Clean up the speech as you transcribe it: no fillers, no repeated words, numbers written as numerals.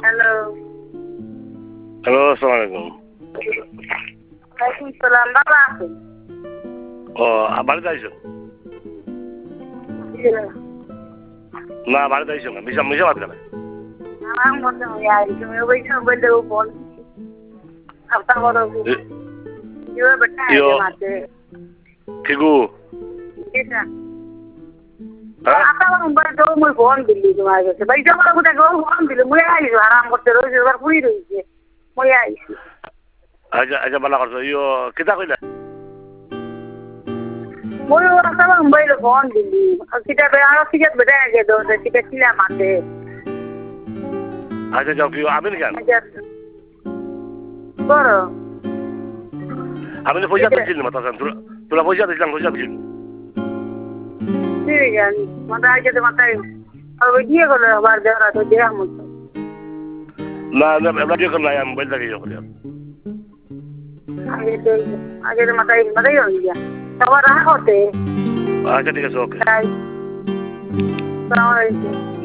Hello. Hello, আসসালামু আলাইকুম। ওয়ালাইকুম সালাম। ভালো আছেন? ও বাড়িতে আইসো? না বাড়িতে আইসো না, মিশা মিশা বাদ কেন? আমার মধ্যে হয়ে আইছি ওই বললে ও বল আপনার বড় ইয়ে বেটা ইয়ো আছে মাঝে ঠিকু এটা হ্যাঁ আপনার মোবাইল তো মুই ফোন দিলি তোমার কাছে ভাই যখন কোথা গো ফোন দিলি মুই আইছি আরাম করতে রইছি এবার পুরি রইছে মুই আইছি আচ্ছা আচ্ছা বালা করছো ইয়ো কিতা কইলা? মুই আপনার মোবাইল ফোন দিলি কিটা আর কিটা বেটা আগে দো কিটা ছিলা মাঝে আচ্ছা যাও কি আমি কেন? করো আমি পয়সা দিচ্ছি না মাথা তোরা পয়সা দিছিলাম পয়সা দিচ্ছি ঠিক আছে মাথা আগে মাথায় আর ওই দিয়ে গেলো আবার দেওয়া তো দেওয়া মতো না না এবার দিয়ে করলাম আমি মোবাইল থেকে ইয়ে করি আগে মাথায় মাথায় হয়ে গিয়া সবার রাখতে আচ্ছা ঠিক আছে ওকে আসসালামু আলাইকুম